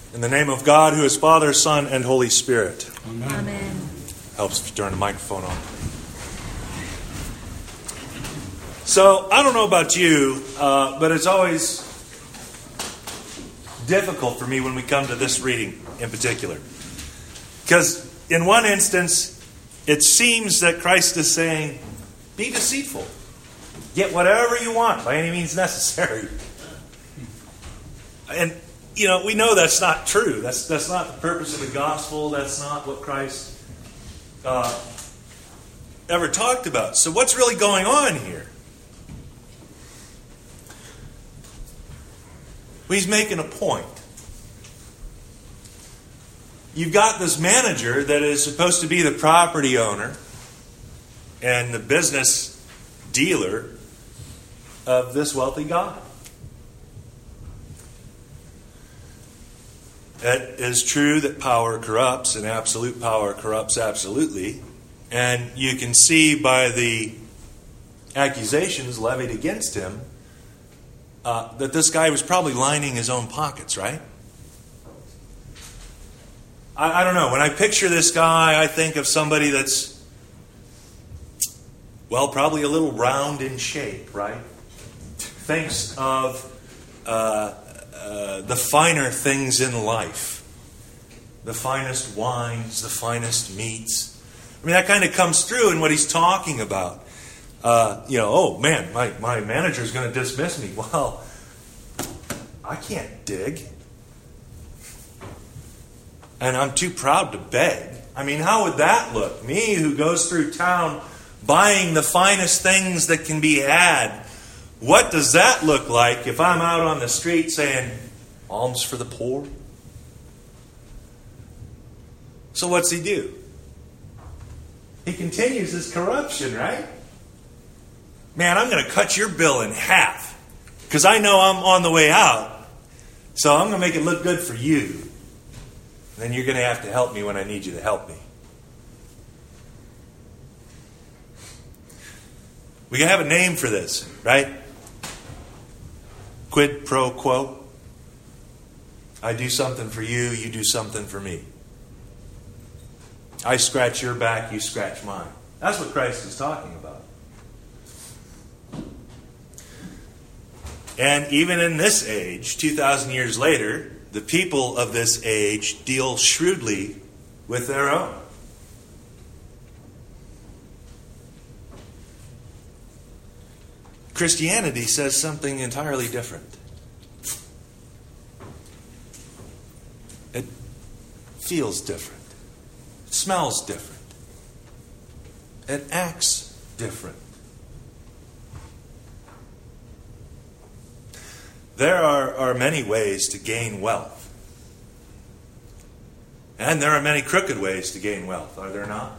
In the name of God, who is Father, Son, and Holy Spirit. Amen. Helps if you turn the microphone on. So, I don't know about you, but it's always difficult for me when we come to this reading in particular. Because in one instance, it seems that Christ is saying, be deceitful. Get whatever you want by any means necessary. And, we know that's not true. That's not the purpose of the gospel. That's not what Christ ever talked about. So what's really going on here? Well, he's making a point. You've got this manager that is supposed to be the property owner and the business dealer of this wealthy guy. It is true that power corrupts, and absolute power corrupts absolutely. And you can see by the accusations levied against him that this guy was probably lining his own pockets, right? I don't know. When I picture this guy, I think of somebody that's, probably a little round in shape, right? Thinks of the finer things in life. The finest wines, the finest meats. I mean, that kind of comes through in what he's talking about. My manager's going to dismiss me. Well, I can't dig. And I'm too proud to beg. I mean, how would that look? Me who goes through town buying the finest things that can be had. What does that look like if I'm out on the street saying, alms for the poor? So what's he do? He continues his corruption, right? Man, I'm going to cut your bill in half because I know I'm on the way out. So I'm going to make it look good for you. Then you're going to have to help me when I need you to help me. We can have a name for this, right? Quid pro quo. I do something for you, you do something for me. I scratch your back, you scratch mine. That's what Christ is talking about. And even in this age, 2,000 years later, the people of this age deal shrewdly with their own. Christianity says something entirely different. It feels different. It smells different. It acts different. There are many ways to gain wealth. And there are many crooked ways to gain wealth, are there not?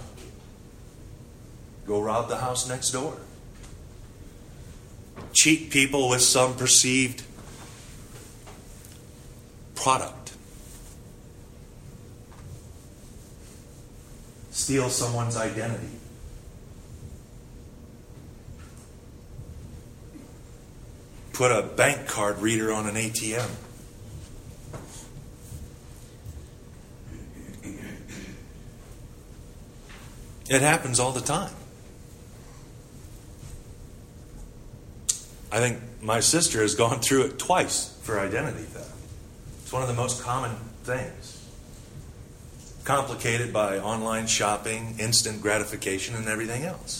Go rob the house next door. Cheat people with some perceived product. Steal someone's identity. Put a bank card reader on an ATM. It happens all the time. I think my sister has gone through it twice for identity theft. It's one of the most common things. Complicated by online shopping, instant gratification, and everything else.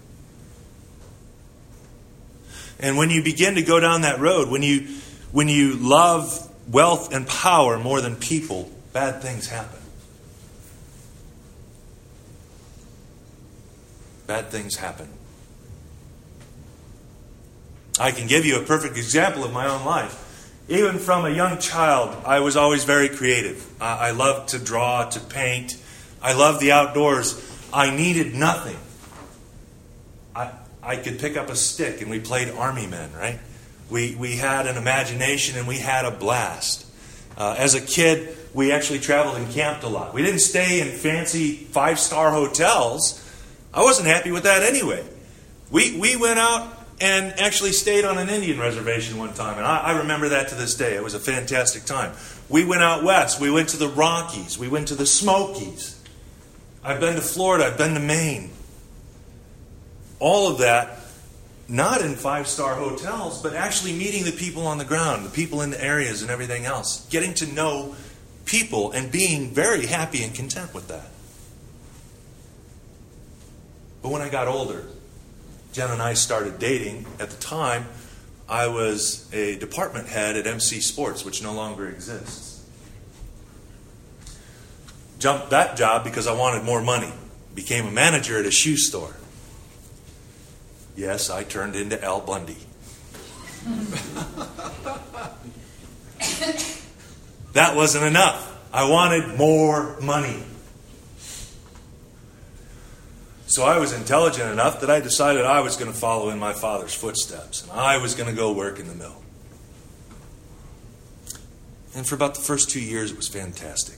And when you begin to go down that road, when you love wealth and power more than people, bad things happen. Bad things happen. I can give you a perfect example of my own life. Even from a young child, I was always very creative. I loved to draw, to paint. I loved the outdoors. I needed nothing. I could pick up a stick and we played army men, right? We had an imagination and we had a blast. As a kid, we actually traveled and camped a lot. We didn't stay in fancy 5-star hotels. I wasn't happy with that anyway. We went out and actually stayed on an Indian reservation one time. And I remember that to this day. It was a fantastic time. We went out west. We went to the Rockies. We went to the Smokies. I've been to Florida. I've been to Maine. All of that, not in five-star hotels, but actually meeting the people on the ground, the people in the areas and everything else. Getting to know people and being very happy and content with that. But when I got older, Jen and I started dating. At the time, I was a department head at MC Sports, which no longer exists. Jumped that job because I wanted more money. Became a manager at a shoe store. Yes, I turned into Al Bundy. That wasn't enough. I wanted more money. So I was intelligent enough that I decided I was going to follow in my father's footsteps. And I was going to go work in the mill. And for about the first 2 years, it was fantastic.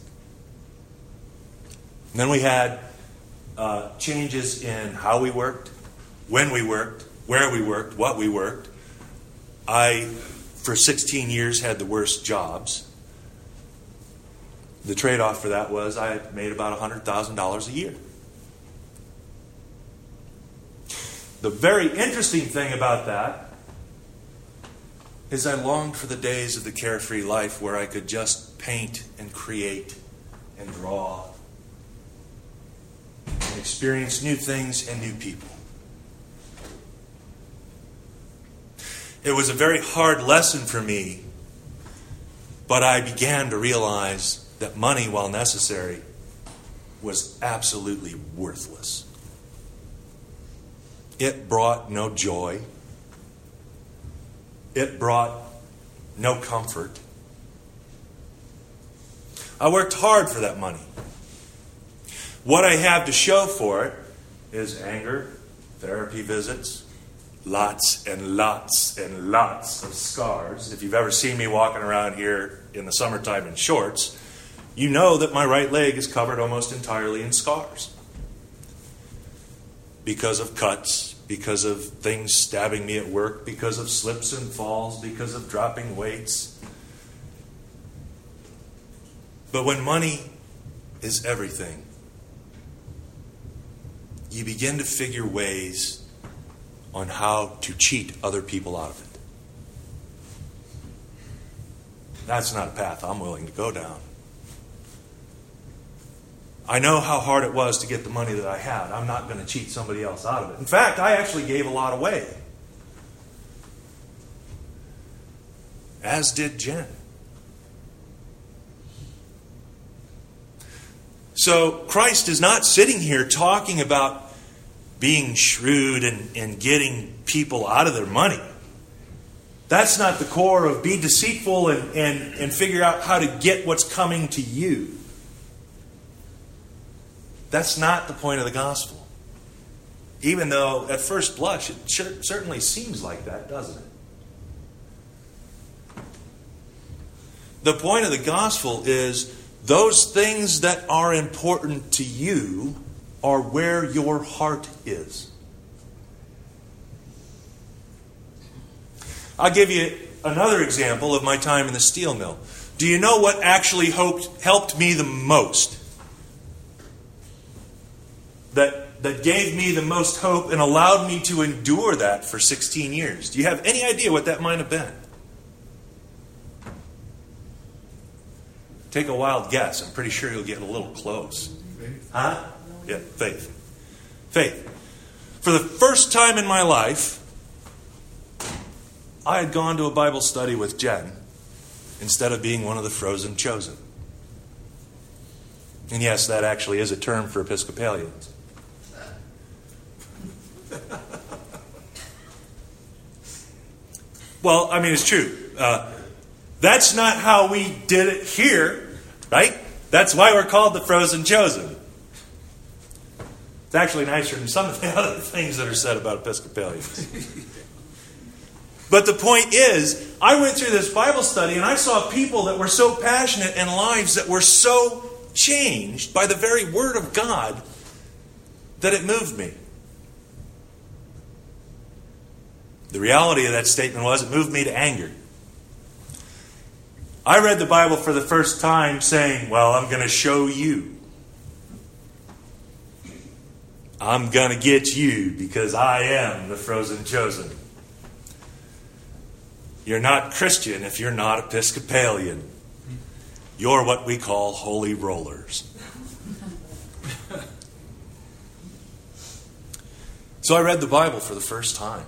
And then we had changes in how we worked, when we worked, where we worked, what we worked. I, for 16 years, had the worst jobs. The trade-off for that was I made about $100,000 a year. The very interesting thing about that is I longed for the days of the carefree life where I could just paint and create and draw and experience new things and new people. It was a very hard lesson for me, but I began to realize that money, while necessary, was absolutely worthless. It brought no joy. It brought no comfort. I worked hard for that money. What I have to show for it is anger, therapy visits, lots and lots and lots of scars. If you've ever seen me walking around here in the summertime in shorts, you know that my right leg is covered almost entirely in scars. Because of cuts, because of things stabbing me at work, because of slips and falls, because of dropping weights. But when money is everything, you begin to figure ways on how to cheat other people out of it. That's not a path I'm willing to go down. I know how hard it was to get the money that I had. I'm not going to cheat somebody else out of it. In fact, I actually gave a lot away. As did Jen. So Christ is not sitting here talking about being shrewd and getting people out of their money. That's not the core of be deceitful and figure out how to get what's coming to you. That's not the point of the gospel. Even though at first blush it certainly seems like that, doesn't it? The point of the gospel is those things that are important to you are where your heart is. I'll give you another example of my time in the steel mill. Do you know what actually helped me the most? That gave me the most hope and allowed me to endure that for 16 years. Do you have any idea what that might have been? Take a wild guess. I'm pretty sure you'll get a little close. Faith. Huh? Yeah, faith. Faith. For the first time in my life, I had gone to a Bible study with Jen instead of being one of the frozen chosen. And yes, that actually is a term for Episcopalians. Well, I mean, it's true. That's not how we did it here, right? That's why we're called the frozen chosen. It's actually nicer than some of the other things that are said about Episcopalians. But the point is, I went through this Bible study and I saw people that were so passionate and lives that were so changed by the very Word of God that it moved me. The reality of that statement was it moved me to anger. I read the Bible for the first time saying, well, I'm going to show you. I'm going to get you because I am the frozen chosen. You're not Christian if you're not Episcopalian. You're what we call holy rollers. So I read the Bible for the first time.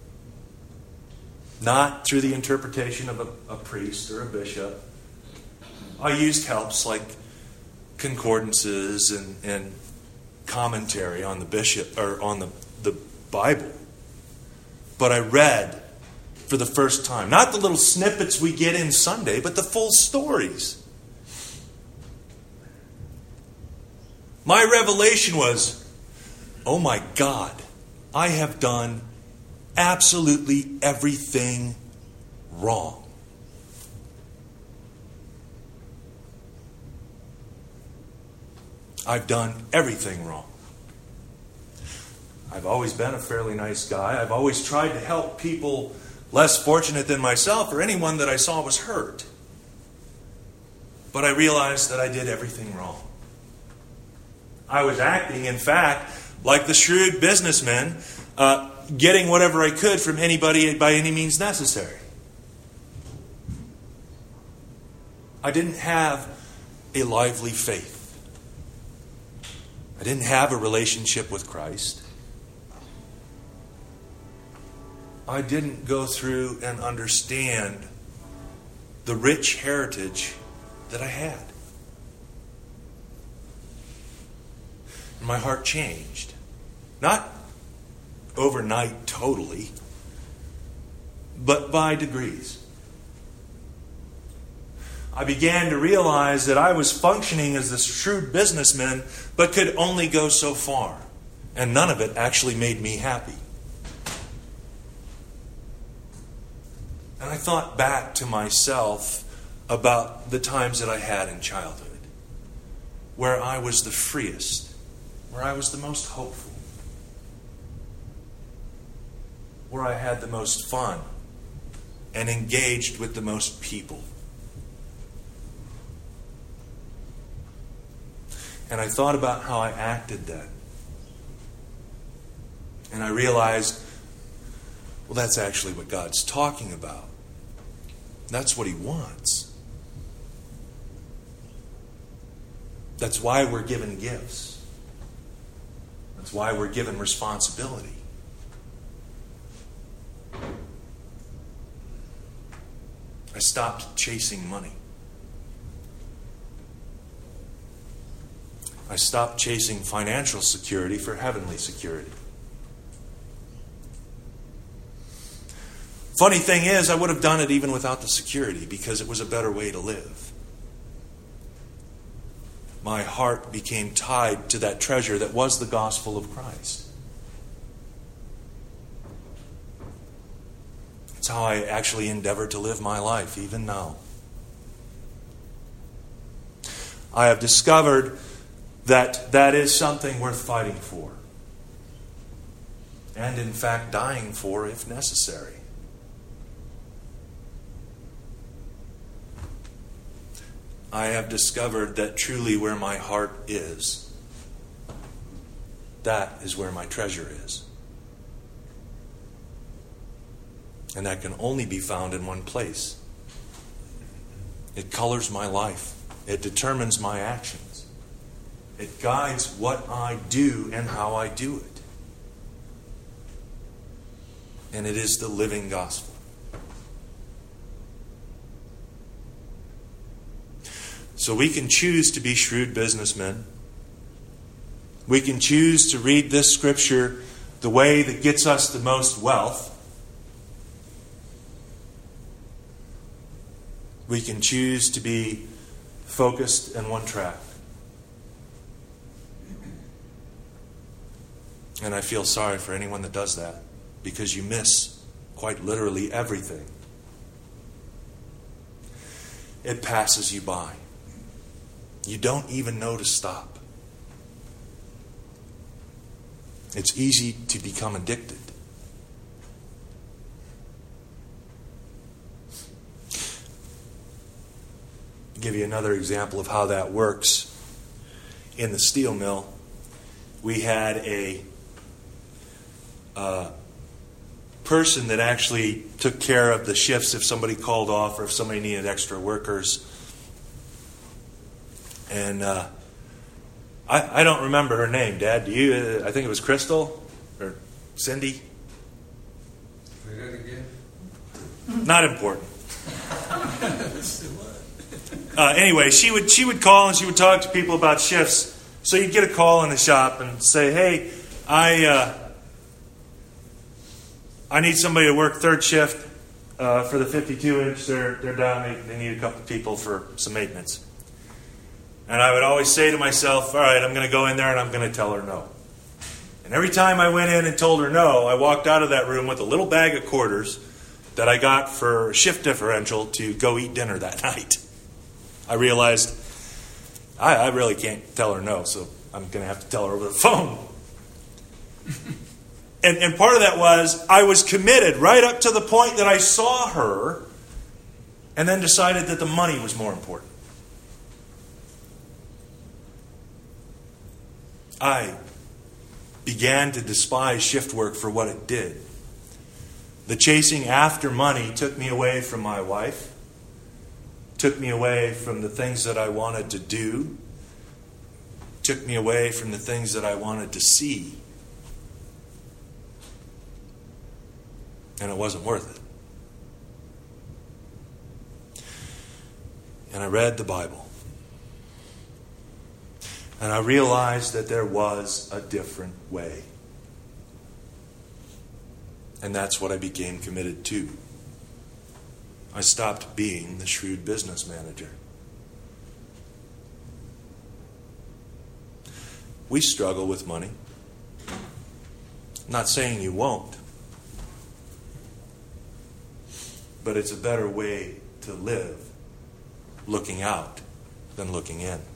Not through the interpretation of a priest or a bishop. I used helps like concordances and commentary on the bishop or on the Bible. But I read for the first time. Not the little snippets we get in Sunday, but the full stories. My revelation was, oh my God, I have done absolutely everything wrong. I've done everything wrong. I've always been a fairly nice guy. I've always tried to help people less fortunate than myself or anyone that I saw was hurt. But I realized that I did everything wrong. I was acting, in fact, like the shrewd businessman, getting whatever I could from anybody by any means necessary. I didn't have a lively faith. I didn't have a relationship with Christ. I didn't go through and understand the rich heritage that I had. And my heart changed. Not overnight totally, but by degrees. I began to realize that I was functioning as this shrewd businessman, but could only go so far. And none of it actually made me happy. And I thought back to myself about the times that I had in childhood, where I was the freest, where I was the most hopeful, where I had the most fun and engaged with the most people. And I thought about how I acted then. And I realized, well, that's actually what God's talking about. That's what He wants. That's why we're given gifts. That's why we're given responsibility. I stopped chasing money. I stopped chasing financial security for heavenly security. Funny thing is, I would have done it even without the security because it was a better way to live. My heart became tied to that treasure that was the gospel of Christ. It's how I actually endeavor to live my life, even now. I have discovered that is something worth fighting for. And in fact, dying for if necessary. I have discovered that truly where my heart is, that is where my treasure is. And that can only be found in one place. It colors my life. It determines my actions. It guides what I do and how I do it. And it is the living gospel. So we can choose to be shrewd businessmen. We can choose to read this scripture the way that gets us the most wealth. We can choose to be focused and one track. And I feel sorry for anyone that does that, because you miss quite literally everything. It passes you by. You don't even know to stop. It's easy to become addicted. give you another example of how that works. In the steel mill, we had a person that actually took care of the shifts if somebody called off or if somebody needed extra workers. And I don't remember her name, Dad. Do you? I think it was Crystal or Cindy. Say that again. Not important. Anyway, she would call and she would talk to people about shifts. So you'd get a call in the shop and say, "Hey, I need somebody to work third shift for the 52-inch. They're down. They need a couple people for some maintenance." And I would always say to myself, "All right, I'm going to go in there and I'm going to tell her no." And every time I went in and told her no, I walked out of that room with a little bag of quarters that I got for shift differential to go eat dinner that night. I realized I really can't tell her no, so I'm going to have to tell her over the phone. And part of that was I was committed right up to the point that I saw her and then decided that the money was more important. I began to despise shift work for what it did. The chasing after money took me away from my wife, took me away from the things that I wanted to do, took me away from the things that I wanted to see. And it wasn't worth it. And I read the Bible. And I realized that there was a different way. And that's what I became committed to. I stopped being the shrewd business manager. We struggle with money. I'm not saying you won't. But it's a better way to live looking out than looking in.